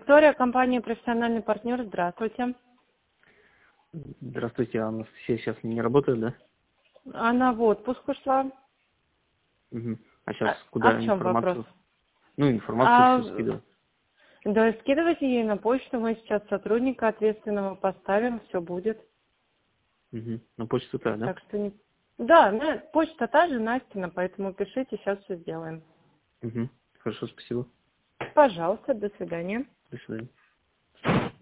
Виктория, компания «Профессиональный партнер». Здравствуйте. Здравствуйте, Анастасия сейчас не работает, да? Она в отпуск ушла. Угу. А сейчас А куда в чем вопрос? информацию? Ну, информацию все скидываю. Да, скидывайте ей на почту. Мы сейчас сотрудника ответственного поставим, все будет. Угу. На почту да? Так что не... Да, почта та же, Настина, поэтому пишите, сейчас все сделаем. Угу. Хорошо, спасибо. Пожалуйста, до свидания. До свидания.